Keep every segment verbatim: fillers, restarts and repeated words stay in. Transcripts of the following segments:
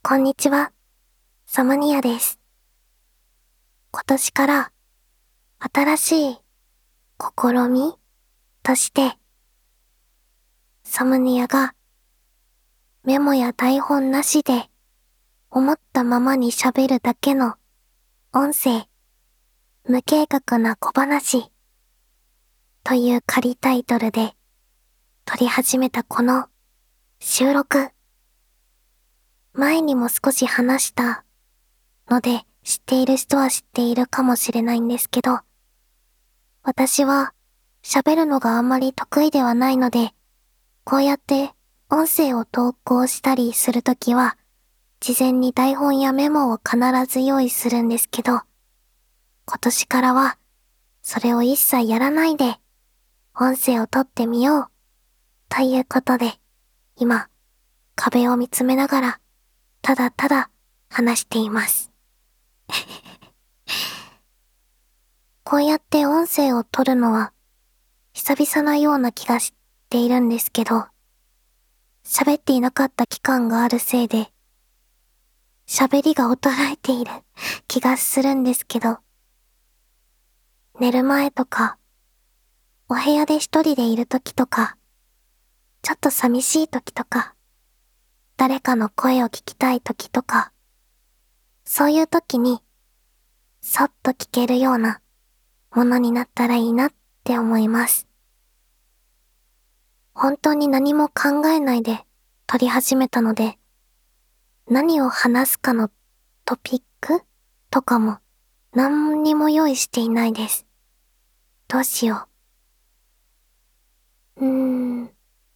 こんにちは、サマニアです。今年から新しい試みとして、サムニアがメモや台本なしで思ったままに喋るだけの音声、無計画な小話という仮タイトルで撮り始めたこの収録。前にも少し話したので知っている人は知っているかもしれないんですけど、私は喋るのがあんまり得意ではないので、こうやって音声を投稿したりするときは、事前に台本やメモを必ず用意するんですけど、今年からはそれを一切やらないで音声を取ってみようということで、今壁を見つめながらただただ話しています。こうやって音声を取るのは久々なような気がしているんですけど、喋っていなかった期間があるせいで、喋りが衰えている気がするんですけど、寝る前とか、お部屋で一人でいる時とか、ちょっと寂しい時とか、誰かの声を聞きたい時とか、そういう時に、そっと聞けるようなものになったらいいなって思います。本当に何も考えないで撮り始めたので、何を話すかのトピックとかも何にも用意していないです。どうしよう。うーん。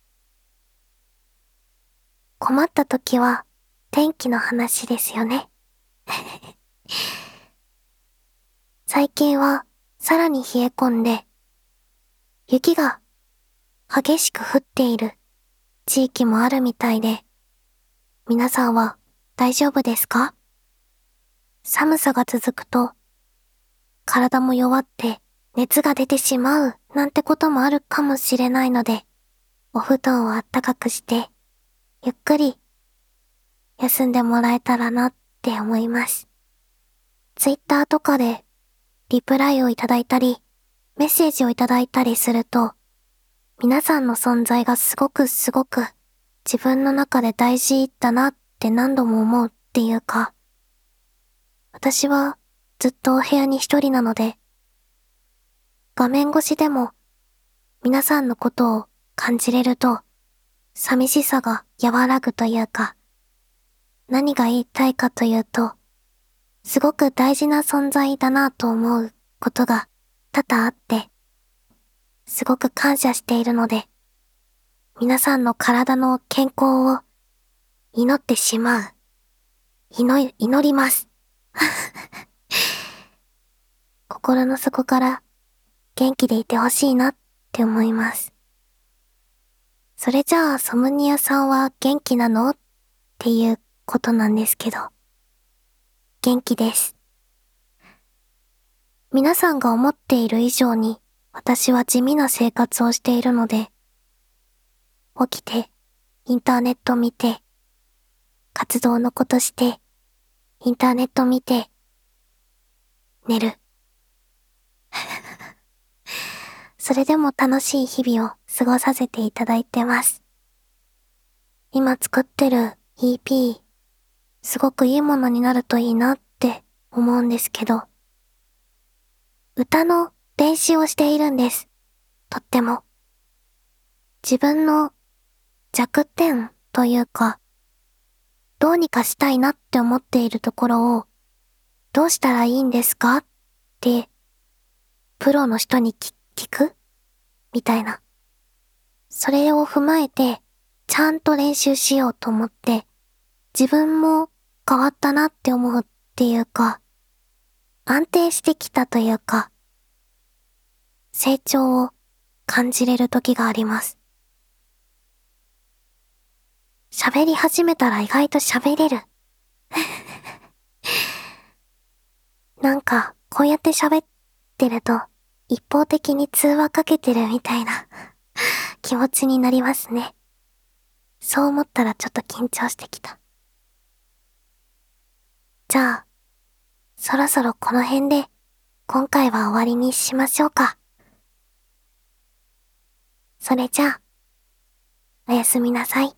困った時は天気の話ですよね。最近はさらに冷え込んで、雪が激しく降っている地域もあるみたいで、皆さんは大丈夫ですか？寒さが続くと、体も弱って熱が出てしまうなんてこともあるかもしれないので、お布団をあったかくして、ゆっくり休んでもらえたらなって思います。ツイッターとかでリプライをいただいたり、メッセージをいただいたりすると、皆さんの存在がすごくすごく自分の中で大事だなって何度も思うっていうか、私はずっとお部屋に一人なので、画面越しでも皆さんのことを感じれると、寂しさが和らぐというか、何が言いたいかというと、すごく大事な存在だなと思うことが多々あって、すごく感謝しているので、皆さんの体の健康を祈ってしまう。祈、祈ります。心の底から元気でいてほしいなって思います。それじゃあソムニアさんは元気なのっていうことなんですけど、元気です。皆さんが思っている以上に私は地味な生活をしているので、起きて、インターネット見て、活動のことして、インターネット見て、寝る。それでも楽しい日々を過ごさせていただいてます。今作ってる イーピー、すごくいいものになるといいなって思うんですけど、歌の練習をしているんです。とっても。自分の弱点というか、どうにかしたいなって思っているところを、どうしたらいいんですかって、プロの人に聞聞くみたいな。それを踏まえて、ちゃんと練習しようと思って、自分も変わったなって思うっていうか、安定してきたというか、成長を感じれる時があります。喋り始めたら意外と喋れる。なんか、こうやって喋ってると、一方的に通話かけてるみたいな気持ちになりますね。そう思ったらちょっと緊張してきた。 じゃあ、そろそろこの辺で今回は終わりにしましょうか。それじゃあ、おやすみなさい。